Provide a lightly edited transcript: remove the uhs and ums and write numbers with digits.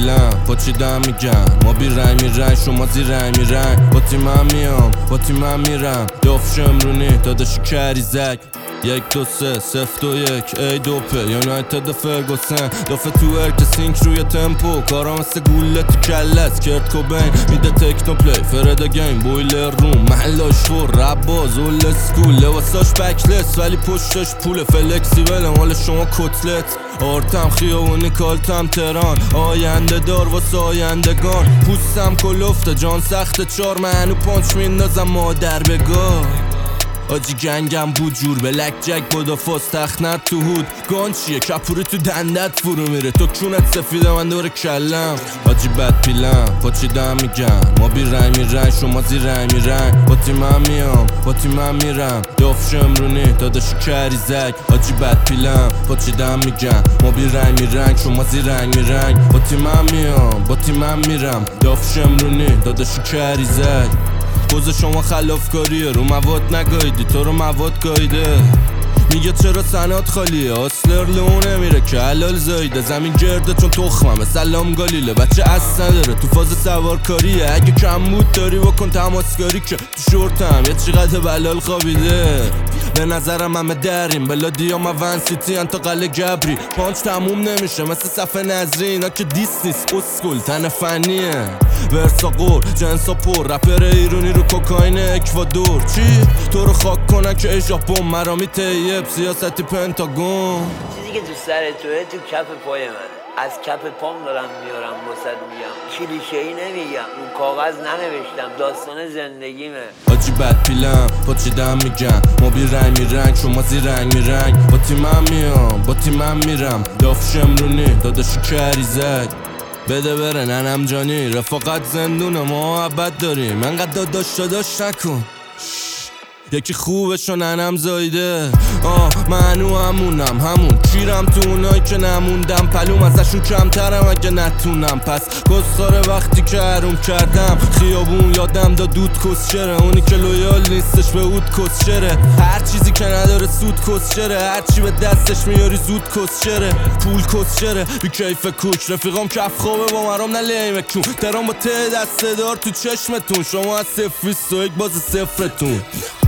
پیلم پاچیدم میگن ما بی رنگ میرنگ شما زی رنگ میرنگ با تیمم میام با تیمم میرم داف شمرونی داداشی کریزک 1 2 3 0 2 1 ای دوپه یونایتد فرگوسن دافه تو ارک سینک روی تمپو کارا مثل گوله تو کلت کرد کوبین میده تکنو پلی فرد گیم بویلر روم محلاش فور رباز اول اسکول لباساش بکلس ولی پشتش پول فلکسی ولم حال شما کتلت آرتم خیابونی کالتم تران آینده دار واسه آیندگان پوستم کلفته جان سخت چار منو پانچ میندازم مادر بگاه آجی گنگم بود جور بلک جک بادا فاز تخنت تو هود گان چیه کپوری تو دندت فرو میره تو کونت سفیده من دور کلم آجی بد پیلم پاچیدم میگن ما بی رنگ میرنگ شما زی رنگ میرنگ با تیمم میام با تیمم میرم داف شمرونی داداشی کریزک آجی بد پیلم پاچیدم میگن ما بی رنگ میرنگ شما زی رنگ میرنگ با تیمم میام با تیمم میرم داف شمرونی داداشی کریزک پوز شما خلافکاریه رو مواد نگاییدی تو رو مواد گاییده میگه چرا سنات خالیه آسلر لونه میره که حلال زایده زمین گرده چون تخممه سلام گالیله بچه اصلا نداره تو فاز سوارکاریه اگه کم بود داری بکن تماسکاری که تو شورتم یه چقدر بلال خوابیده به نظرم همه دریم بلادی ها ون سیتی ان تا قله گبری پانچ تموم نمیشه مثل صفحه نظری اینا که دیس نیست اسکول تن فنیه ورسا قور جنسا پر رپر ایرونی رو کوکاین اکوادور چی؟ تو رو خاک کنن که ای ژاپن مرامی طیب سیاستی پنتاگون چیزی که تو سر توه تو کف پای منه از کف پام دارم میارم واسد میگم کلیشه‌ای نمیگم اون کاغذ ننوشتم داستان زندگیمه آجی بد پیلم پاچیدم میگن ما بی رنگ میرنگ شما زی رنگ میرنگ با تیمم میام با تیمم میرم داف شمرونی داداشی کریزک بده بره ننم جانی رفاقت زندونه ما عبد داریم انقدر داداش نکن یکی خوبشو ننم زایده منو همون کیرم تو اونایی که نموندم پلوم ازشون کمترم اگه نتونم پس گستاره وقتی که حروم کردم خیابون یادم داد دود کسچره اونی که لویال نیستش به اود کسچره هر چیزی که نداره سود کسچره هر چی به دستش میاری زود کسچره پول کسچره بی کیف کوک رفیقام کف خوابه با مرام نه لیمه کون درام با ته دسته دار تو چشمتون شما از 0-21 باز صفرتون